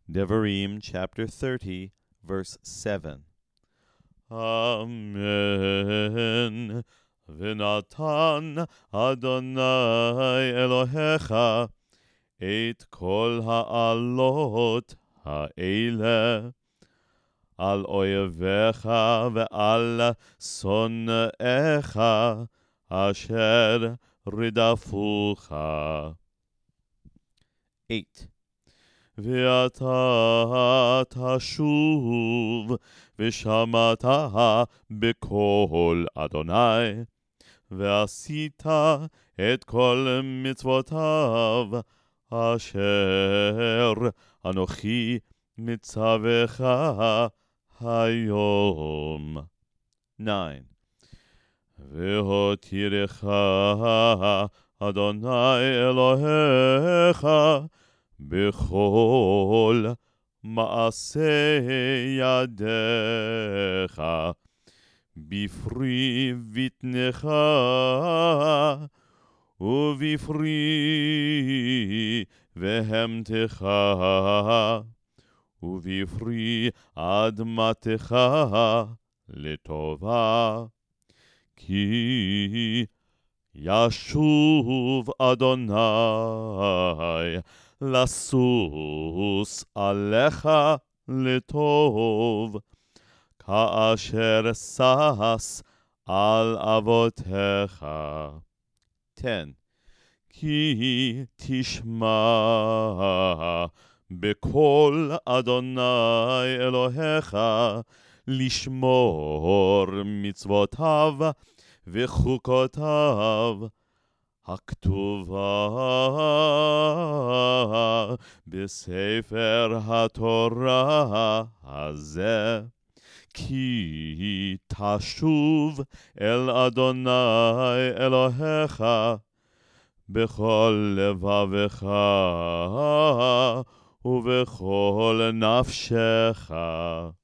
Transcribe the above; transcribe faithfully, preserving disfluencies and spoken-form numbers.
Devarim chapter thirty, verse seven. Amen. V'natan Adonai Elohecha et kol ha'alot ha'ele al oyevecha ve'al sonnecha asher ridafucha. Eight. ואתה תשוב ושמעת בקול אדוני ועשית את כל מצוותיו אשר אנוכי מצווך היום. Nine. והותירך אדוני אלוהיך בכל מעשה ידיך, בפרי בטנך ובפרי בהמתך ובפרי אדמתך לטובה, כי ישוב אדוני לסוס עליך לטוב, כאשר שש על אבותיך. Ten. כי תשמע בקול אדוני אלוהיך לשמור מצוותיו וחוקותיו הכתובה בספר התורה הזה, כי תשוב אל אדוני אלוהיך בכל לבבך ובכל נפשך.